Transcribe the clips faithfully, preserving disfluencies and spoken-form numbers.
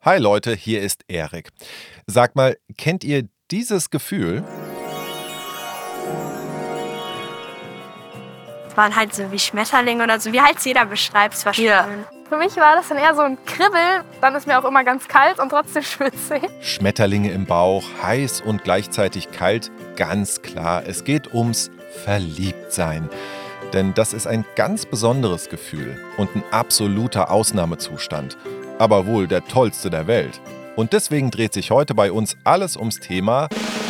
Hi Leute, hier ist Erik. Sag mal, kennt ihr dieses Gefühl? Es waren halt so wie Schmetterlinge oder so, wie halt jeder beschreibt, es war schön. Ja. Für mich war das dann eher so ein Kribbeln, dann ist mir auch immer ganz kalt und trotzdem schwitze ich. Schmetterlinge im Bauch, heiß und gleichzeitig kalt, ganz klar. Es geht ums Verliebtsein. Denn das ist ein ganz besonderes Gefühl und ein absoluter Ausnahmezustand. Aber wohl der tollste der Welt. Und deswegen dreht sich heute bei uns alles ums Thema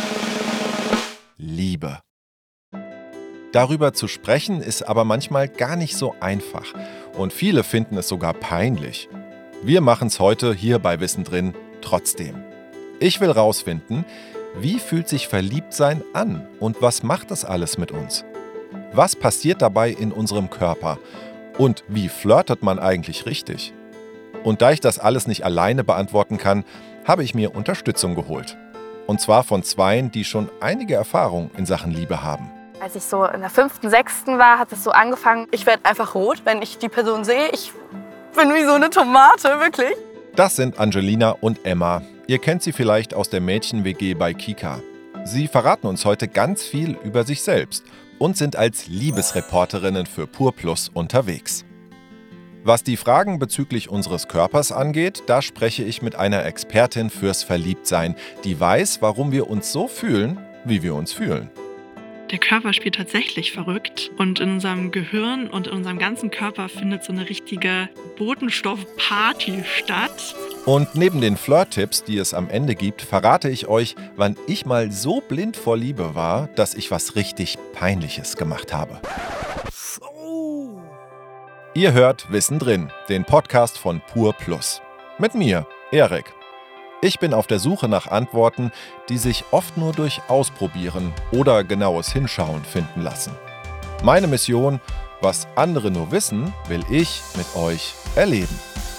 Liebe. Darüber zu sprechen ist aber manchmal gar nicht so einfach. Und viele finden es sogar peinlich. Wir machen es heute hier bei Wissen drin trotzdem. Ich will rausfinden, wie fühlt sich Verliebtsein an und was macht das alles mit uns? Was passiert dabei in unserem Körper? Und wie flirtet man eigentlich richtig? Und da ich das alles nicht alleine beantworten kann, habe ich mir Unterstützung geholt. Und zwar von Zweien, die schon einige Erfahrung in Sachen Liebe haben. Als ich so in der fünften, sechsten war, hat es so angefangen. Ich werde einfach rot, wenn ich die Person sehe. Ich bin wie so eine Tomate, wirklich. Das sind Angelina und Emma. Ihr kennt sie vielleicht aus der Mädchen-W G bei Kika. Sie verraten uns heute ganz viel über sich selbst und sind als Liebesreporterinnen für PurPlus unterwegs. Was die Fragen bezüglich unseres Körpers angeht, da spreche ich mit einer Expertin fürs Verliebtsein, die weiß, warum wir uns so fühlen, wie wir uns fühlen. Der Körper spielt tatsächlich verrückt und in unserem Gehirn und in unserem ganzen Körper findet so eine richtige Botenstoffparty statt. Und neben den Flirt-Tipps, die es am Ende gibt, verrate ich euch, wann ich mal so blind vor Liebe war, dass ich was richtig Peinliches gemacht habe. Ihr hört Wissen drin, den Podcast von PurPlus. Mit mir, Erik. Ich bin auf der Suche nach Antworten, die sich oft nur durch Ausprobieren oder genaues Hinschauen finden lassen. Meine Mission, was andere nur wissen, will ich mit euch erleben.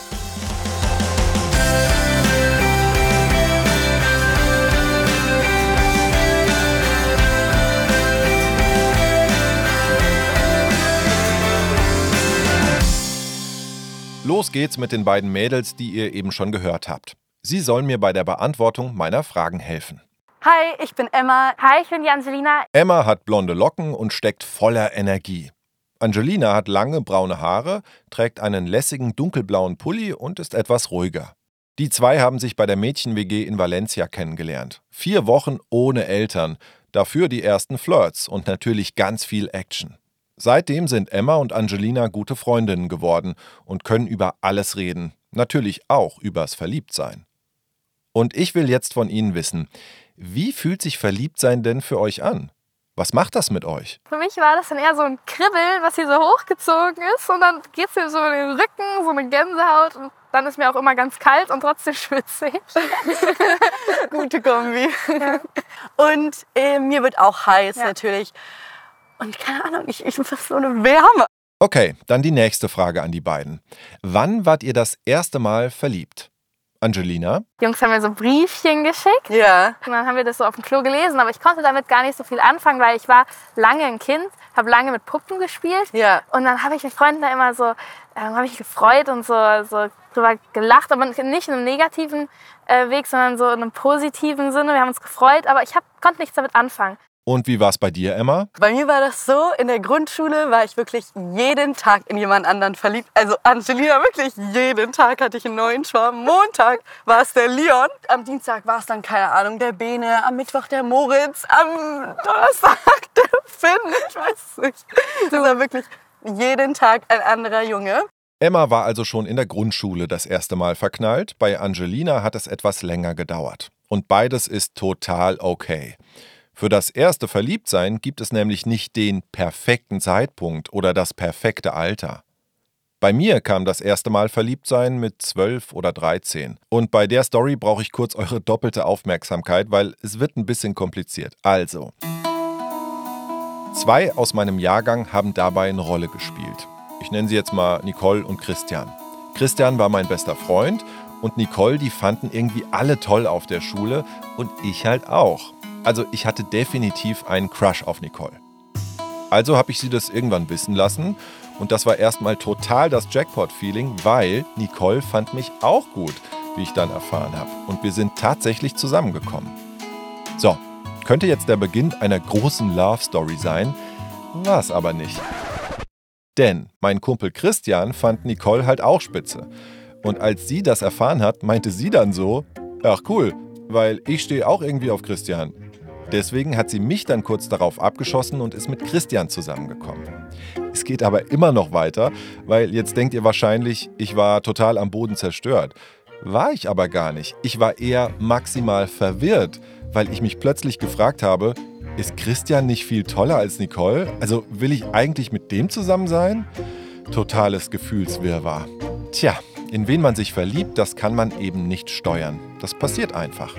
Los geht's mit den beiden Mädels, die ihr eben schon gehört habt. Sie sollen mir bei der Beantwortung meiner Fragen helfen. Hi, ich bin Emma. Hi, ich bin die Angelina. Emma hat blonde Locken und steckt voller Energie. Angelina hat lange braune Haare, trägt einen lässigen dunkelblauen Pulli und ist etwas ruhiger. Die zwei haben sich bei der Mädchen-W G in Valencia kennengelernt. Vier Wochen ohne Eltern, dafür die ersten Flirts und natürlich ganz viel Action. Seitdem sind Emma und Angelina gute Freundinnen geworden und können über alles reden. Natürlich auch übers Verliebtsein. Und ich will jetzt von Ihnen wissen, wie fühlt sich Verliebtsein denn für euch an? Was macht das mit euch? Für mich war das dann eher so ein Kribbeln, was hier so hochgezogen ist. Und dann geht es mir so in den Rücken, so eine Gänsehaut. Und dann ist mir auch immer ganz kalt und trotzdem schwitze ich. Gute Kombi. Ja. Und äh, mir wird auch heiß, ja. Natürlich. Und keine Ahnung, ich, ich bin fast so eine Wärme. Okay, dann die nächste Frage an die beiden. Wann wart ihr das erste Mal verliebt? Angelina? Die Jungs haben mir so Briefchen geschickt. Ja. Und dann haben wir das so auf dem Klo gelesen. Aber ich konnte damit gar nicht so viel anfangen, weil ich war lange ein Kind, habe lange mit Puppen gespielt. Ja. Und dann habe ich mit Freunden da immer so, ähm, habe ich gefreut und so, so drüber gelacht. Aber nicht in einem negativen äh, Weg, sondern so in einem positiven Sinne. Wir haben uns gefreut, aber ich hab, konnte nichts damit anfangen. Und wie war es bei dir, Emma? Bei mir war das so, in der Grundschule war ich wirklich jeden Tag in jemand anderen verliebt. Also Angelina, wirklich jeden Tag hatte ich einen neuen Schwarm. Montag war es der Leon, am Dienstag war es dann, keine Ahnung, der Bene, am Mittwoch der Moritz, am Donnerstag der Finn, ich weiß es nicht. Das war wirklich jeden Tag ein anderer Junge. Emma war also schon in der Grundschule das erste Mal verknallt. Bei Angelina hat es etwas länger gedauert. Und beides ist total okay. Für das erste Verliebtsein gibt es nämlich nicht den perfekten Zeitpunkt oder das perfekte Alter. Bei mir kam das erste Mal Verliebtsein mit zwölf oder dreizehn. Und bei der Story brauche ich kurz eure doppelte Aufmerksamkeit, weil es wird ein bisschen kompliziert. Also, zwei aus meinem Jahrgang haben dabei eine Rolle gespielt. Ich nenne sie jetzt mal Nicole und Christian. Christian war mein bester Freund und Nicole, die fanden irgendwie alle toll auf der Schule und ich halt auch. Also ich hatte definitiv einen Crush auf Nicole. Also habe ich sie das irgendwann wissen lassen und das war erstmal total das Jackpot-Feeling, weil Nicole fand mich auch gut. wie ich dann erfahren habe. Und wir sind tatsächlich zusammengekommen. So, könnte jetzt der Beginn einer großen Love-Story sein, war es aber nicht. Denn mein Kumpel Christian fand Nicole halt auch spitze. Und als sie das erfahren hat, meinte sie dann so, ach cool, weil ich stehe auch irgendwie auf Christian. Deswegen hat sie mich dann kurz darauf abgeschossen und ist mit Christian zusammengekommen. Es geht aber immer noch weiter, weil jetzt denkt ihr wahrscheinlich, ich war total am Boden zerstört. War ich aber gar nicht. Ich war eher maximal verwirrt, weil ich mich plötzlich gefragt habe, ist Christian nicht viel toller als Nicole? Also will ich eigentlich mit dem zusammen sein? Totales Gefühlswirrwarr. Tja, in wen man sich verliebt, das kann man eben nicht steuern. Das passiert einfach.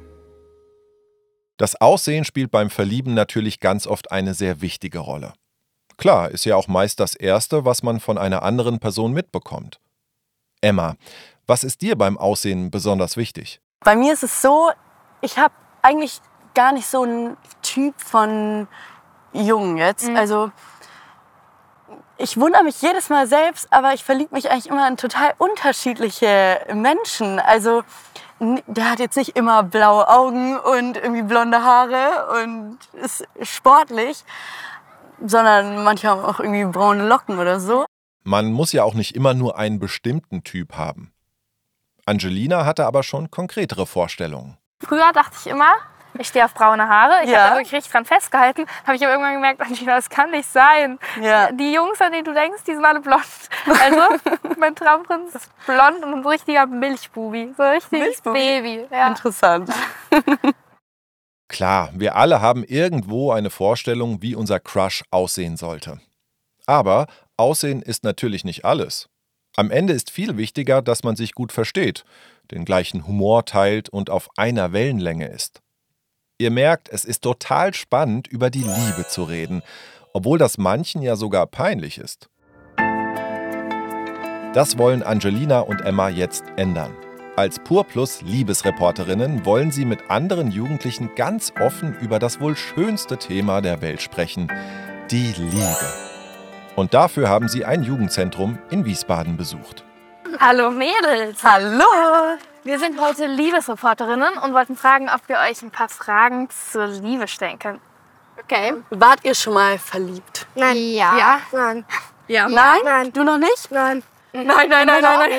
Das Aussehen spielt beim Verlieben natürlich ganz oft eine sehr wichtige Rolle. Klar, ist ja auch meist das Erste, was man von einer anderen Person mitbekommt. Emma, was ist dir beim Aussehen besonders wichtig? Bei mir ist es so, ich habe eigentlich gar nicht so einen Typ von Jungen jetzt. Mhm. Also ich wundere mich jedes Mal selbst, aber ich verliebe mich eigentlich immer in total unterschiedliche Menschen. Also der hat jetzt nicht immer blaue Augen und irgendwie blonde Haare und ist sportlich, sondern manche haben auch irgendwie braune Locken oder so. Man muss ja auch nicht immer nur einen bestimmten Typ haben. Angelina hatte aber schon konkretere Vorstellungen. Früher dachte ich immer, ich stehe auf braune Haare. Ich ja. habe da wirklich richtig dran festgehalten. Habe ich aber irgendwann gemerkt, Angelina, das kann nicht sein. Ja. Die Jungs, an die du denkst, die sind alle blond. Also mein Traumprinz ist blond und ein richtiger Milchbubi. So ein richtiges Milchbubi? Baby. Ja. Interessant. Klar, wir alle haben irgendwo eine Vorstellung, wie unser Crush aussehen sollte. Aber Aussehen ist natürlich nicht alles. Am Ende ist viel wichtiger, dass man sich gut versteht, den gleichen Humor teilt und auf einer Wellenlänge ist. Ihr merkt, es ist total spannend, über die Liebe zu reden, obwohl das manchen ja sogar peinlich ist. Das wollen Angelina und Emma jetzt ändern. Als PurPlus Liebesreporterinnen wollen sie mit anderen Jugendlichen ganz offen über das wohl schönste Thema der Welt sprechen, die Liebe. Und dafür haben sie ein Jugendzentrum in Wiesbaden besucht. Hallo Mädels! Hallo! Wir sind heute Liebesreporterinnen und wollten fragen, ob wir euch ein paar Fragen zur Liebe stellen können. Okay. Wart ihr schon mal verliebt? Nein. Ja. Ja? Nein. Ja. Nein? Nein. Du noch nicht? Nein. Nein, nein, nein, nein, nein.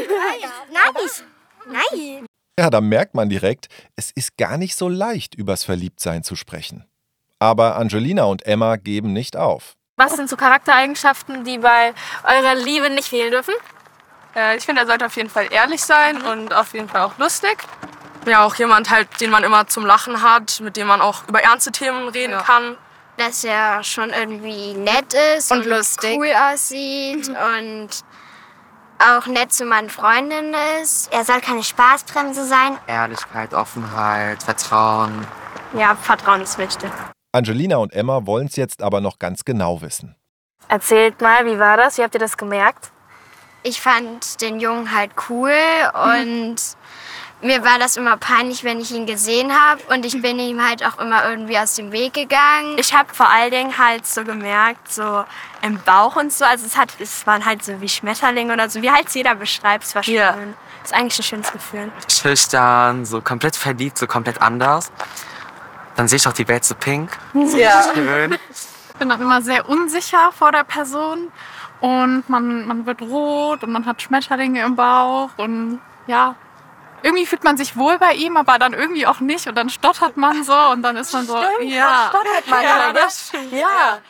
Nein. Nein. Ja, da merkt man direkt, es ist gar nicht so leicht, übers Verliebtsein zu sprechen. Aber Angelina und Emma geben nicht auf. Was sind so Charaktereigenschaften, die bei eurer Liebe nicht fehlen dürfen? Äh, ich finde, er sollte auf jeden Fall ehrlich sein und auf jeden Fall auch lustig. Ja, auch jemand halt, den man immer zum Lachen hat, mit dem man auch über ernste Themen reden ja. kann. Dass er schon irgendwie nett ist Und und, lustig. cool aussieht und auch nett zu meinen Freundinnen ist. Er soll keine Spaßbremse sein. Ehrlichkeit, Offenheit, Vertrauen. Ja, Vertrauen ist wichtig. Angelina und Emma wollen es jetzt aber noch ganz genau wissen. Erzählt mal, wie war das? Wie habt ihr das gemerkt? Ich fand den Jungen halt cool und mir war das immer peinlich, wenn ich ihn gesehen habe. Und ich bin ihm halt auch immer irgendwie aus dem Weg gegangen. Ich habe vor allen Dingen halt so gemerkt, so im Bauch und so, also es, hat, es waren halt so wie Schmetterlinge oder so, wie halt jeder beschreibt, es war schön. Ja. Das ist eigentlich ein schönes Gefühl. Schüchtern, so komplett verliebt, so komplett anders. Dann sehe ich auch die Welt so pink. Ja. Schön. Ich bin dann immer sehr unsicher vor der Person und man, man wird rot und man hat Schmetterlinge im Bauch und ja, irgendwie fühlt man sich wohl bei ihm, aber dann irgendwie auch nicht und dann stottert man so und dann ist man so, Stimmt, ja. stottert man. Ja, das stimmt. Ja.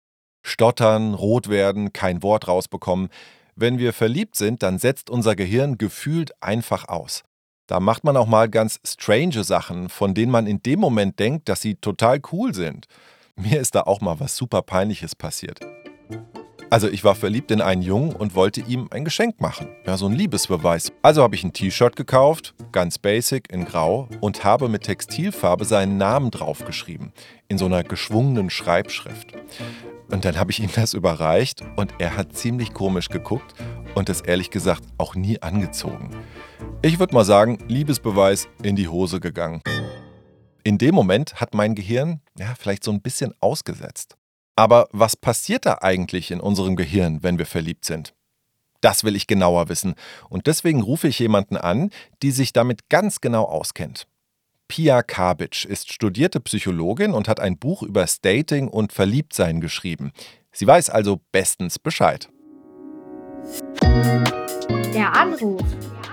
Stottern, rot werden, kein Wort rausbekommen. Wenn wir verliebt sind, dann setzt unser Gehirn gefühlt einfach aus. Da macht man auch mal ganz strange Sachen, von denen man in dem Moment denkt, dass sie total cool sind. Mir ist da auch mal was super Peinliches passiert. Also ich war verliebt in einen Jungen und wollte ihm ein Geschenk machen. Ja, so ein Liebesbeweis. Also habe ich ein T-Shirt gekauft, ganz basic, in grau, und habe mit Textilfarbe seinen Namen draufgeschrieben. In so einer geschwungenen Schreibschrift. Und dann habe ich ihm das überreicht und er hat ziemlich komisch geguckt und es ehrlich gesagt auch nie angezogen. Ich würde mal sagen, Liebesbeweis in die Hose gegangen. In dem Moment hat mein Gehirn ja, vielleicht so ein bisschen ausgesetzt. Aber was passiert da eigentlich in unserem Gehirn, wenn wir verliebt sind? Das will ich genauer wissen. Und deswegen rufe ich jemanden an, die sich damit ganz genau auskennt. Pia Kabitsch ist studierte Psychologin und hat ein Buch über Dating und Verliebtsein geschrieben. Sie weiß also bestens Bescheid. Der Anruf.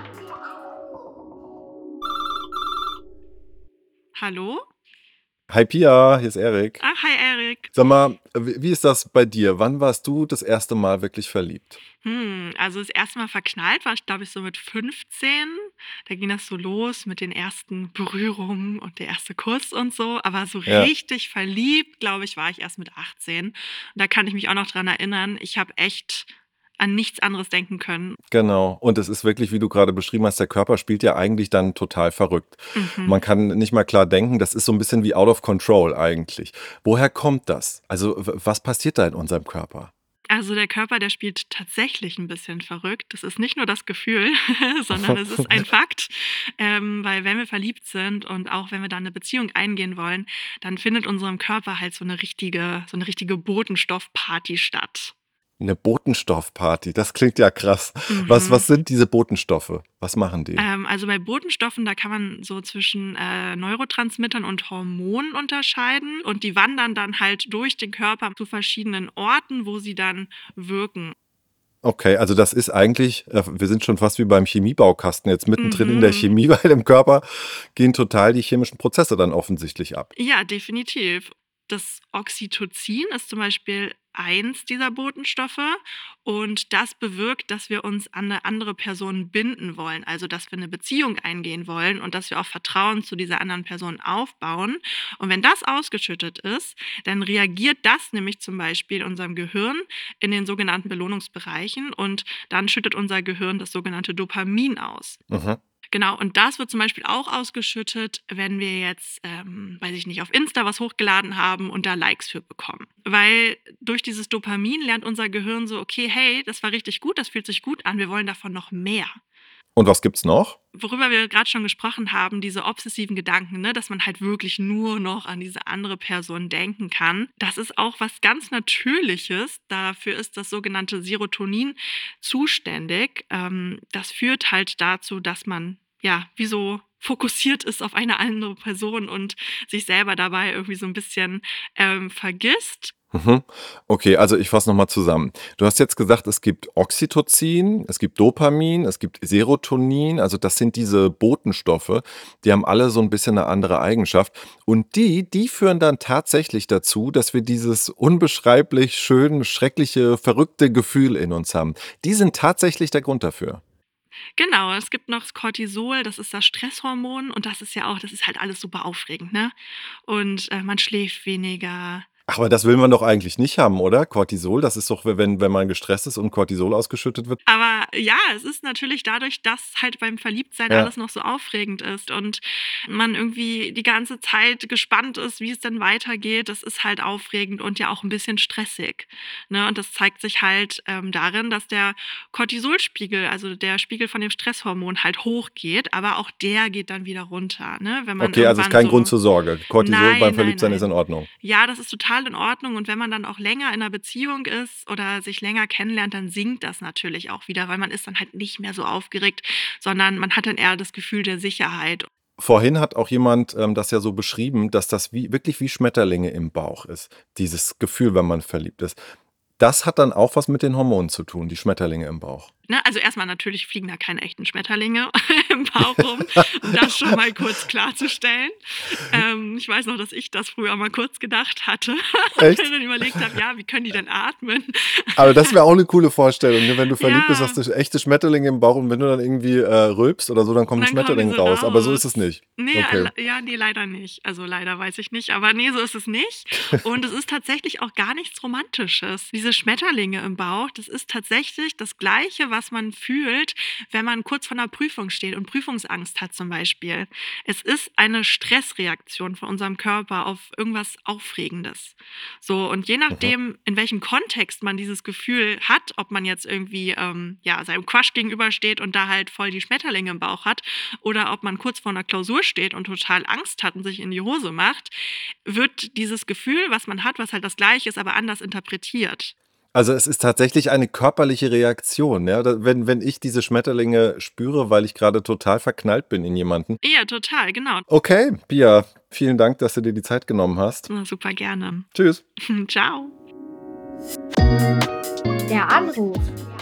Hallo? Hi Pia, hier ist Erik. Ach, hi Erik. Sag mal, wie wie ist das bei dir? Wann warst du das erste Mal wirklich verliebt? Hm, also das erste Mal verknallt war ich, glaube ich, so mit fünfzehn. Da ging das so los mit den ersten Berührungen und der erste Kuss und so. Aber so Ja. richtig verliebt, glaube ich, war ich erst mit achtzehn. Und da kann ich mich auch noch dran erinnern, ich habe echt an nichts anderes denken können. Genau. Und es ist wirklich, wie du gerade beschrieben hast, der Körper spielt ja eigentlich dann total verrückt. Mhm. Man kann nicht mal klar denken, das ist so ein bisschen wie out of control eigentlich. Woher kommt das? Also w- was passiert da in unserem Körper? Also der Körper, der spielt tatsächlich ein bisschen verrückt. Das ist nicht nur das Gefühl, sondern es ist ein Fakt. Ähm, weil wenn wir verliebt sind und auch wenn wir dann eine Beziehung eingehen wollen, dann findet in unserem Körper halt so eine richtige, so eine richtige Botenstoffparty statt. Eine Botenstoffparty, das klingt ja krass. Was, Mhm. was sind diese Botenstoffe? Was machen die? Ähm, also bei Botenstoffen, da kann man so zwischen äh, Neurotransmittern und Hormonen unterscheiden. Und die wandern dann halt durch den Körper zu verschiedenen Orten, wo sie dann wirken. Okay, also das ist eigentlich, äh, wir sind schon fast wie beim Chemiebaukasten jetzt mittendrin in der Mhm. Chemie, weil im Körper gehen total die chemischen Prozesse dann offensichtlich ab. Ja, definitiv. Das Oxytocin ist zum Beispiel eins dieser Botenstoffe und das bewirkt, dass wir uns an eine andere Person binden wollen, also dass wir eine Beziehung eingehen wollen und dass wir auch Vertrauen zu dieser anderen Person aufbauen. Und wenn das ausgeschüttet ist, dann reagiert das nämlich zum Beispiel in unserem Gehirn in den sogenannten Belohnungsbereichen und dann schüttet unser Gehirn das sogenannte Dopamin aus. Mhm. Genau, und das wird zum Beispiel auch ausgeschüttet, wenn wir jetzt, ähm, weiß ich nicht, auf Insta was hochgeladen haben und da Likes für bekommen. Weil durch dieses Dopamin lernt unser Gehirn so, okay, hey, das war richtig gut, das fühlt sich gut an, wir wollen davon noch mehr. Und was gibt's noch? Worüber wir gerade schon gesprochen haben, diese obsessiven Gedanken, ne, dass man halt wirklich nur noch an diese andere Person denken kann, das ist auch was ganz Natürliches. Dafür ist das sogenannte Serotonin zuständig. Ähm, das führt halt dazu, dass man ja wie so fokussiert ist auf eine andere Person und sich selber dabei irgendwie so ein bisschen ähm, vergisst. Mhm. Okay, also ich fasse nochmal zusammen. Du hast jetzt gesagt, es gibt Oxytocin, es gibt Dopamin, es gibt Serotonin, also das sind diese Botenstoffe, die haben alle so ein bisschen eine andere Eigenschaft und die, die führen dann tatsächlich dazu, dass wir dieses unbeschreiblich schön, schreckliche, verrückte Gefühl in uns haben. Die sind tatsächlich der Grund dafür. Genau, es gibt noch das Cortisol, das ist das Stresshormon und das ist ja auch, das ist halt alles super aufregend, ne? Und äh, man schläft weniger. Ach, aber das will man doch eigentlich nicht haben, oder? Cortisol, das ist doch, wenn, wenn man gestresst ist und Cortisol ausgeschüttet wird. Aber ja, es ist natürlich dadurch, dass halt beim Verliebtsein Ja. alles noch so aufregend ist und man irgendwie die ganze Zeit gespannt ist, wie es denn weitergeht. Das ist halt aufregend und ja auch ein bisschen stressig. Ne? Und das zeigt sich halt ähm, darin, dass der Cortisolspiegel, also der Spiegel von dem Stresshormon, halt hochgeht, aber auch der geht dann wieder runter. Ne? Wenn man Okay, also ist irgendwann kein so, Grund zur Sorge. Cortisol Nein, beim nein, Verliebtsein nein. ist in Ordnung. Ja, das ist total in Ordnung. Und wenn man dann auch länger in einer Beziehung ist oder sich länger kennenlernt, dann sinkt das natürlich auch wieder, weil man ist dann halt nicht mehr so aufgeregt, sondern man hat dann eher das Gefühl der Sicherheit. Vorhin hat auch jemand ähm, das ja so beschrieben, dass das wie, wirklich wie Schmetterlinge im Bauch ist. Dieses Gefühl, wenn man verliebt ist. Das hat dann auch was mit den Hormonen zu tun, die Schmetterlinge im Bauch. Ne? Also erstmal natürlich fliegen da keine echten Schmetterlinge im Bauch rum, um das schon mal kurz klarzustellen. Ähm, ich weiß noch, dass ich das früher mal kurz gedacht hatte. Echt? Und dann überlegt habe, ja, wie können die denn atmen? Aber das wäre auch eine coole Vorstellung, ne? Wenn du verliebt bist, Ja. hast du echte Schmetterlinge im Bauch und wenn du dann irgendwie äh, rülpst oder so, dann kommen Dann kommen Schmetterlinge die so raus. Aber so raus. ist es nicht. Nee, Okay. alle- ja, nee, leider nicht. Also leider weiß ich nicht, aber nee, so ist es nicht. Und es ist tatsächlich auch gar nichts Romantisches. Diese Schmetterlinge im Bauch, das ist tatsächlich das Gleiche, was man fühlt, wenn man kurz vor einer Prüfung steht und Prüfungsangst hat zum Beispiel. Es ist eine Stressreaktion von unserem Körper auf irgendwas Aufregendes. So, und je nachdem, in welchem Kontext man dieses Gefühl hat, ob man jetzt irgendwie ähm, ja, seinem Crush gegenübersteht und da halt voll die Schmetterlinge im Bauch hat oder ob man kurz vor einer Klausur steht und total Angst hat und sich in die Hose macht, wird dieses Gefühl, was man hat, was halt das Gleiche ist, aber anders interpretiert. Also es ist tatsächlich eine körperliche Reaktion. Ja? Da- Wenn, wenn ich diese Schmetterlinge spüre, weil ich gerade total verknallt bin in jemanden. Ja, total, genau. Okay, Pia, vielen Dank, dass du dir die Zeit genommen hast. Na, super gerne. Tschüss. Ciao. Der Anruf.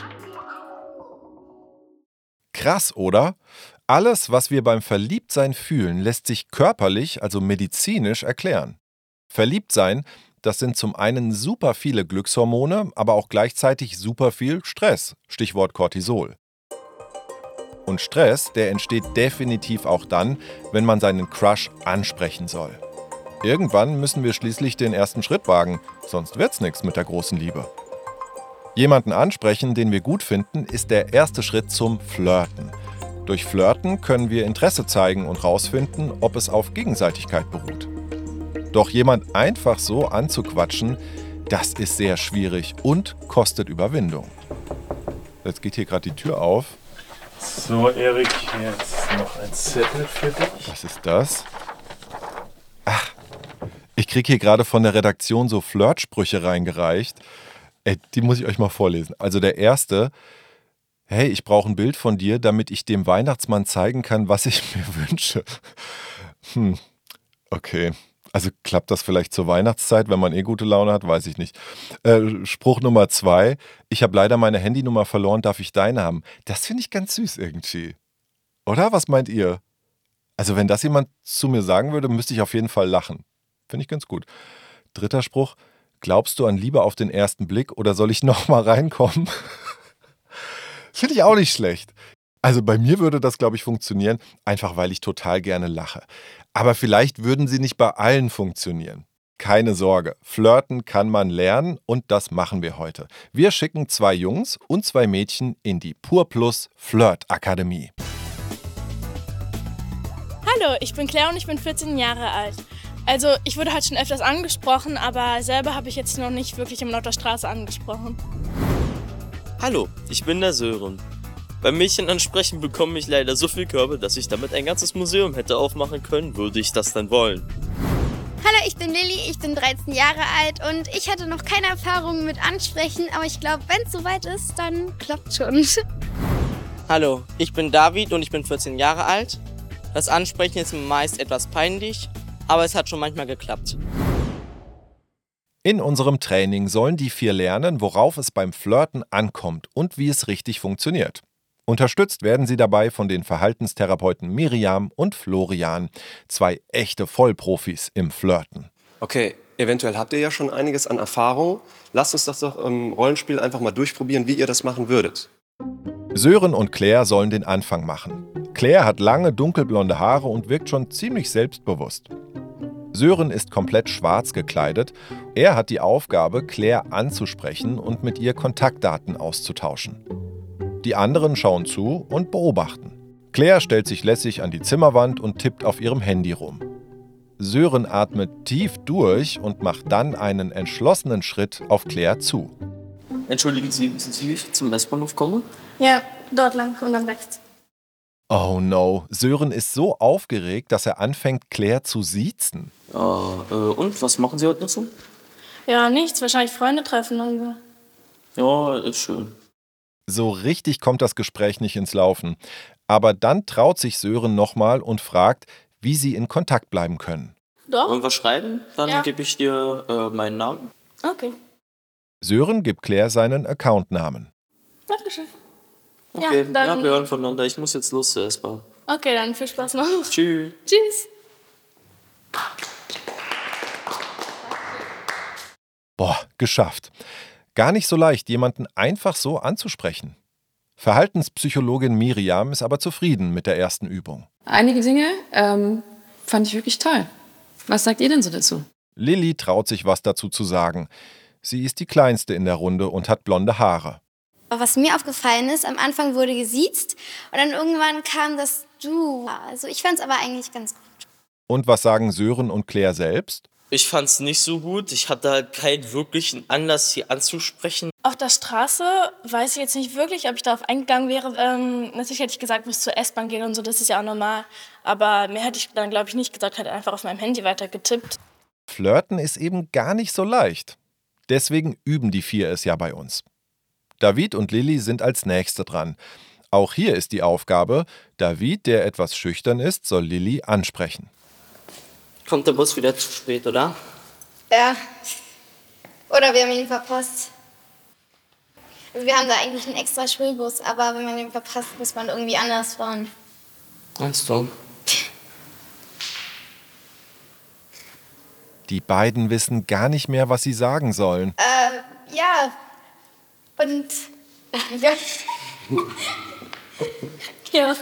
Krass, oder? Alles, was wir beim Verliebtsein fühlen, lässt sich körperlich, also medizinisch erklären. Verliebtsein, das sind zum einen super viele Glückshormone, aber auch gleichzeitig super viel Stress, Stichwort Cortisol. Und Stress, der entsteht definitiv auch dann, wenn man seinen Crush ansprechen soll. Irgendwann müssen wir schließlich den ersten Schritt wagen, sonst wird's nichts mit der großen Liebe. Jemanden ansprechen, den wir gut finden, ist der erste Schritt zum Flirten. Durch Flirten können wir Interesse zeigen und rausfinden, ob es auf Gegenseitigkeit beruht. Doch jemand einfach so anzuquatschen, das ist sehr schwierig und kostet Überwindung. Jetzt geht hier gerade die Tür auf. So, Erik, jetzt noch ein Zettel für dich. Was ist das? Ach, ich kriege hier gerade von der Redaktion so Flirtsprüche reingereicht. Ey, die muss ich euch mal vorlesen. Also der erste: Hey, ich brauche ein Bild von dir, damit ich dem Weihnachtsmann zeigen kann, was ich mir wünsche. Hm, okay. Also klappt das vielleicht zur Weihnachtszeit, wenn man eh gute Laune hat? Weiß ich nicht. Äh, Spruch Nummer zwei: Ich habe leider meine Handynummer verloren, darf ich deine haben? Das finde ich ganz süß irgendwie. Oder? Was meint ihr? Also wenn das jemand zu mir sagen würde, müsste ich auf jeden Fall lachen. Finde ich ganz gut. Dritter Spruch: Glaubst du an Liebe auf den ersten Blick oder soll ich nochmal reinkommen? Finde ich auch nicht schlecht. Also bei mir würde das, glaube ich, funktionieren, einfach weil ich total gerne lache. Aber vielleicht würden sie nicht bei allen funktionieren. Keine Sorge, flirten kann man lernen und das machen wir heute. Wir schicken zwei Jungs und zwei Mädchen in die PurPlus Flirt Akademie. Hallo, ich bin Claire und ich bin vierzehn Jahre alt. Also ich wurde halt schon öfters angesprochen, aber selber habe ich jetzt noch nicht wirklich jemanden auf der Straße angesprochen. Hallo, ich bin der Sören. Beim Mädchen ansprechen bekomme ich leider so viel Körbe, dass ich damit ein ganzes Museum hätte aufmachen können, würde ich das dann wollen. Hallo, ich bin Lilly, ich bin dreizehn Jahre alt und ich hatte noch keine Erfahrung mit Ansprechen, aber ich glaube, wenn es soweit ist, dann klappt schon. Hallo, ich bin David und ich bin vierzehn Jahre alt. Das Ansprechen ist mir meist etwas peinlich, aber es hat schon manchmal geklappt. In unserem Training sollen die vier lernen, worauf es beim Flirten ankommt und wie es richtig funktioniert. Unterstützt werden sie dabei von den Verhaltenstherapeuten Miriam und Florian, zwei echte Vollprofis im Flirten. Okay, eventuell habt ihr ja schon einiges an Erfahrung. Lasst uns das doch im Rollenspiel einfach mal durchprobieren, wie ihr das machen würdet. Sören und Claire sollen den Anfang machen. Claire hat lange dunkelblonde Haare und wirkt schon ziemlich selbstbewusst. Sören ist komplett schwarz gekleidet. Er hat die Aufgabe, Claire anzusprechen und mit ihr Kontaktdaten auszutauschen. Die anderen schauen zu und beobachten. Claire stellt sich lässig an die Zimmerwand und tippt auf ihrem Handy rum. Sören atmet tief durch und macht dann einen entschlossenen Schritt auf Claire zu. Entschuldigen Sie, wissen Sie, wie ich zum S-Bahnhof komme? Ja, dort lang und dann rechts. Oh no, Sören ist so aufgeregt, dass er anfängt, Claire zu siezen. Ja, äh, und, was machen Sie heute noch so? Ja, nichts, wahrscheinlich Freunde treffen und so. Ja, ist schön. So richtig kommt das Gespräch nicht ins Laufen. Aber dann traut sich Sören nochmal und fragt, wie sie in Kontakt bleiben können. Doch. Wollen wir schreiben? Dann Ja. gebe ich dir äh, meinen Namen. Okay, Sören gibt Claire seinen Accountnamen. Dankeschön. Okay, Ja, dann- ja, wir hören voneinander. Ich muss jetzt los zur S-Bahn. Okay, dann viel Spaß noch. Tschüss. Tschüss. Boah, geschafft. Gar nicht so leicht, jemanden einfach so anzusprechen. Verhaltenspsychologin Miriam ist aber zufrieden mit der ersten Übung. Einige Dinge ähm, fand ich wirklich toll. Was sagt ihr denn so dazu? Lilly traut sich was dazu zu sagen. Sie ist die Kleinste in der Runde und hat blonde Haare. Aber was mir aufgefallen ist, am Anfang wurde gesiezt und dann irgendwann kam das Du. Also ich fand es aber eigentlich ganz gut. Und was sagen Sören und Claire selbst? Ich fand's nicht so gut. Ich hatte halt keinen wirklichen Anlass, sie anzusprechen. Auf der Straße weiß ich jetzt nicht wirklich, ob ich darauf eingegangen wäre. Ähm, natürlich hätte ich gesagt, bis zur S-Bahn gehen und so, das ist ja auch normal. Aber mehr hätte ich dann, glaube ich, nicht gesagt, hätte einfach auf meinem Handy weiter getippt. Flirten ist eben gar nicht so leicht. Deswegen üben die vier es ja bei uns. David und Lilly sind als Nächste dran. Auch hier ist die Aufgabe, David, der etwas schüchtern ist, soll Lilly ansprechen. Kommt der Bus wieder zu spät, oder? Ja. Oder wir haben ihn verpasst. Wir haben da eigentlich einen extra Schulbus, aber wenn man den verpasst, muss man irgendwie anders fahren. Meinst du? Die beiden wissen gar nicht mehr, was sie sagen sollen. Äh, ja. Und... ja. ja.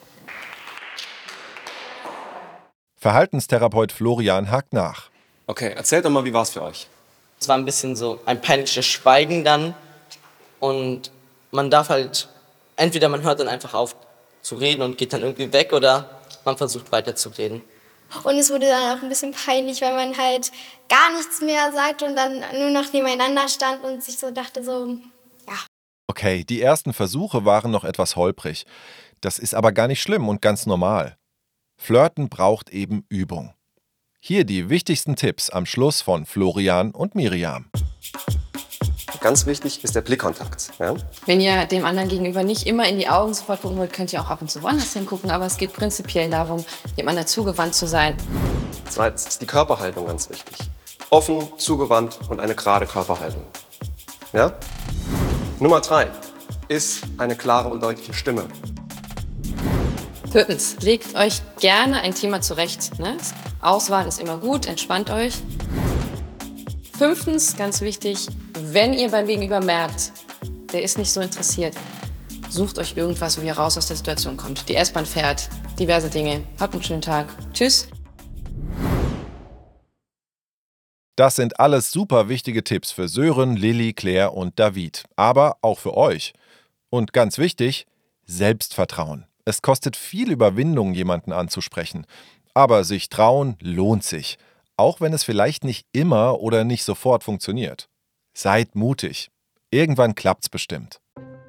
Verhaltenstherapeut Florian hakt nach. Okay, erzählt doch mal, wie war es für euch? Es war ein bisschen so ein peinliches Schweigen dann. Und man darf halt, entweder man hört dann einfach auf zu reden und geht dann irgendwie weg oder man versucht weiter zu reden. Und es wurde dann auch ein bisschen peinlich, weil man halt gar nichts mehr sagt und dann nur noch nebeneinander stand und sich so dachte so, ja. Okay, die ersten Versuche waren noch etwas holprig. Das ist aber gar nicht schlimm und ganz normal. Flirten braucht eben Übung. Hier die wichtigsten Tipps am Schluss von Florian und Miriam. Ganz wichtig ist der Blickkontakt. Ja? Wenn ihr dem anderen gegenüber nicht immer in die Augen sofort gucken wollt, könnt ihr auch ab und zu woanders hingucken. Aber es geht prinzipiell darum, dem anderen zugewandt zu sein. Zweitens ist die Körperhaltung ganz wichtig. Offen, zugewandt und eine gerade Körperhaltung. Ja? Nummer drei ist eine klare und deutliche Stimme. Viertens, legt euch gerne ein Thema zurecht. Ne? Auswahl ist immer gut, entspannt euch. Fünftens, ganz wichtig, wenn ihr beim Gegenüber merkt, der ist nicht so interessiert, sucht euch irgendwas, wo ihr raus aus der Situation kommt. Die S-Bahn fährt, diverse Dinge. Habt einen schönen Tag. Tschüss. Das sind alles super wichtige Tipps für Sören, Lilly, Claire und David. Aber auch für euch. Und ganz wichtig, Selbstvertrauen. Es kostet viel Überwindung, jemanden anzusprechen. Aber sich trauen lohnt sich. Auch wenn es vielleicht nicht immer oder nicht sofort funktioniert. Seid mutig. Irgendwann klappt's bestimmt.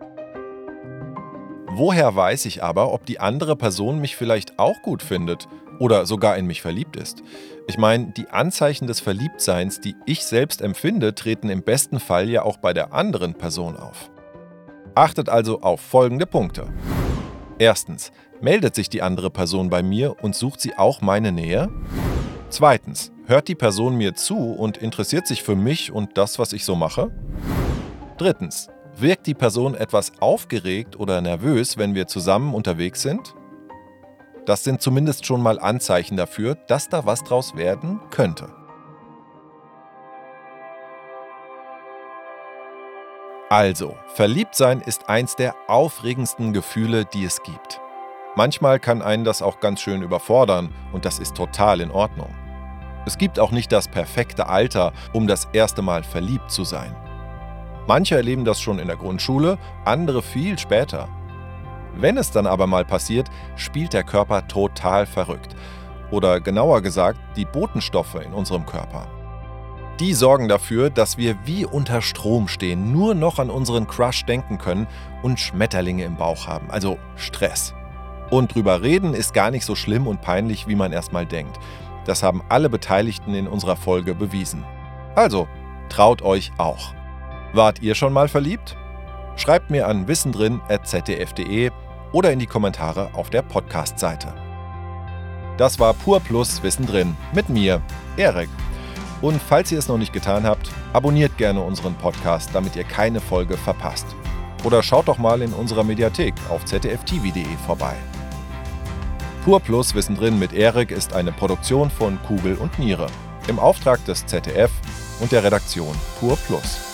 Woher weiß ich aber, ob die andere Person mich vielleicht auch gut findet oder sogar in mich verliebt ist? Ich meine, die Anzeichen des Verliebtseins, die ich selbst empfinde, treten im besten Fall ja auch bei der anderen Person auf. Achtet also auf folgende Punkte. Erstens, meldet sich die andere Person bei mir und sucht sie auch meine Nähe? Zweitens, hört die Person mir zu und interessiert sich für mich und das, was ich so mache? Drittens, wirkt die Person etwas aufgeregt oder nervös, wenn wir zusammen unterwegs sind? Das sind zumindest schon mal Anzeichen dafür, dass da was draus werden könnte. Also, verliebt sein ist eins der aufregendsten Gefühle, die es gibt. Manchmal kann einen das auch ganz schön überfordern und das ist total in Ordnung. Es gibt auch nicht das perfekte Alter, um das erste Mal verliebt zu sein. Manche erleben das schon in der Grundschule, andere viel später. Wenn es dann aber mal passiert, spielt der Körper total verrückt. Oder genauer gesagt, die Botenstoffe in unserem Körper. Die sorgen dafür, dass wir wie unter Strom stehen, nur noch an unseren Crush denken können und Schmetterlinge im Bauch haben, also Stress. Und drüber reden ist gar nicht so schlimm und peinlich, wie man erstmal denkt. Das haben alle Beteiligten in unserer Folge bewiesen. Also, traut euch auch. Wart ihr schon mal verliebt? Schreibt mir an wissendrin at z d f punkt d e oder in die Kommentare auf der Podcast-Seite. Das war Pur Plus Wissendrin mit mir, Erik. Und falls ihr es noch nicht getan habt, abonniert gerne unseren Podcast, damit ihr keine Folge verpasst. Oder schaut doch mal in unserer Mediathek auf z d f t v punkt d e vorbei. Pur Plus Wissendrin mit Erik ist eine Produktion von Kugel und Niere im Auftrag des Z D F und der Redaktion Pur Plus.